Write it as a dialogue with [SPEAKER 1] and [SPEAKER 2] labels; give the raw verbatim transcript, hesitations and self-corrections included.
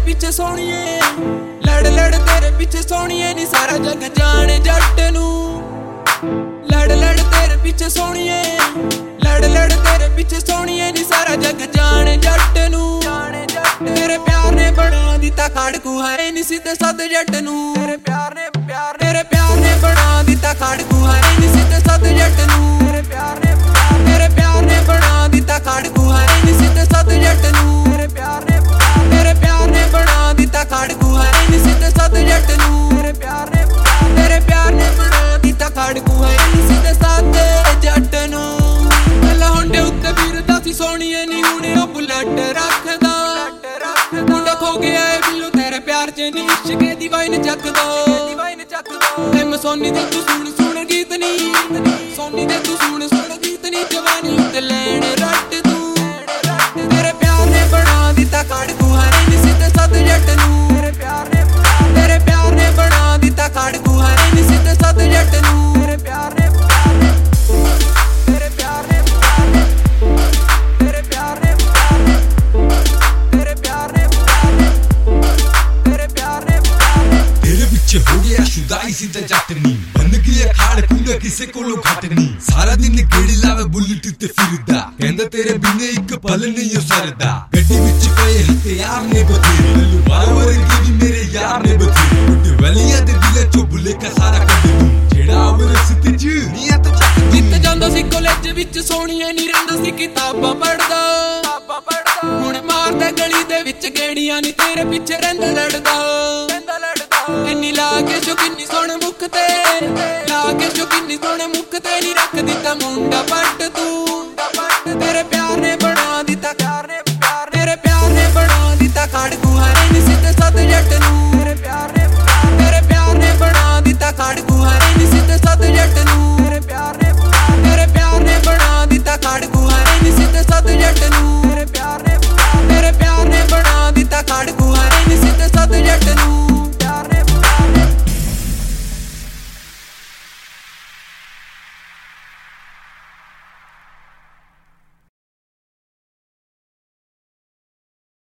[SPEAKER 1] पिछे सोहणीए, लड़ लड़ तेरे पिछे सोहणीए नी सारा जग जाने जट नू। लड़ लड़ तेरे पिछे सोहणीए, लड़ लड़ तेरे पिछे सोहणीए नी सारा जग जाने जट नू। तेरे प्यार ने बना दिता खाड़कू है नी सीधे सद जट नू। तेरे प्यार ने प्यार तेरे प्यार ने बना दिता खाड़कू है नी सीधे सद जट नू। तेरे प्यार ने तेरे प्यार ने बना दिता खाड़कू है नी सीधे सद जट नू। तेरे प्यार ने तेरे प्यार ने बना दिता खाड़कू है नी सीधे सद जट नू। तेरे प्यार ने तेरे प्यार ने बना दिता खाड़कू है नी सीधे सद जट नू। पहला होंडे उत्ते फिरदा सी सोहणीए नी हुणे ओ बुलेट रखदा। मुंडा खो गया है बिल्लो तेरे प्यार च नी इश्के दी वाइन चकदा। एम सोनी दे तू सुन सुन गीत नी, सोनी दे तू सुन सुन गीत नी जवानी उत्ते लैण रट तू। तेरे प्यार ने बना दिता खाड़कू है नी सीधे सद जट नू। तेरे प्यार ने तेरे प्यार ने बना दिता खाड़कू है नी सीधे सद जट नू। तेरे प्यार ने तेरे प्यार ने तेरे प्यार ने तेरे प्यार ने तेरे प्यार ने
[SPEAKER 2] तेरे पिछे हो गया शुदाई सीधा जटनी। बन गया खाड़ कूड़ा किसे कोलो घटनी। सारा दिन गेड़ी लावे बुलेट ते फिरदा। कहंदा तेरे बिने एक पल नहीं हो सरदा। गड्डी विच पए हथियार ने बथेरे, लल्लू मार वर्गी भी मेरे यार ने बथेरे। उठे वलिया दे दिले चो बुले का सारा कद दूं। जेड़ा अवर सित च नियत चक
[SPEAKER 1] जित जांदा सी कॉलेज विच सोहणीए नी रहिंदा सी किताबां पढ़दा। हुण मारदा गली दे विच गेड़ियां नी तेरे पिछे रहिंदा लड़दा। इन्नी लागे जो किन्नी सोहणे मुख ते, लागे जो किन्नी सोहणे मुख ते नी रख दिता मुंडा पट तू।